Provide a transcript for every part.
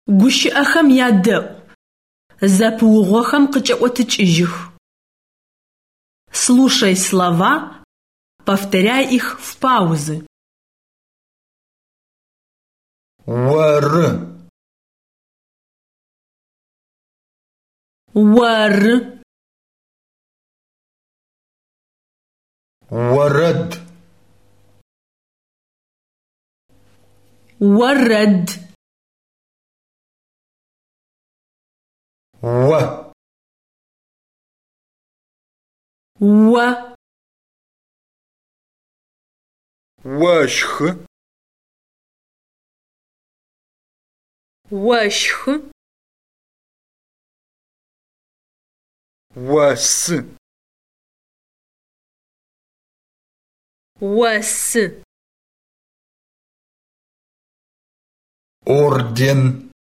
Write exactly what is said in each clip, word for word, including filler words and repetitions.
Гущыӏэхэм ядэӏу, зэпыугъохэм къыкӏэӏотыкӏыжьых. Слушай слова, повторяй их в паузы. Ор. Ор. Воред. ورد. و. و. وشخ. وشخ. وس. وس. орден.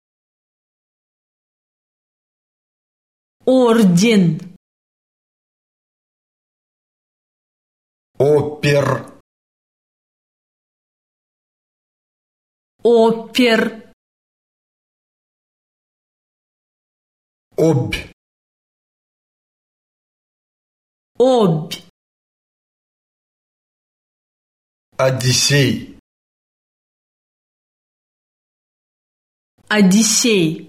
орден. опер. опер. обь. обь. Одиссей. Одиссей.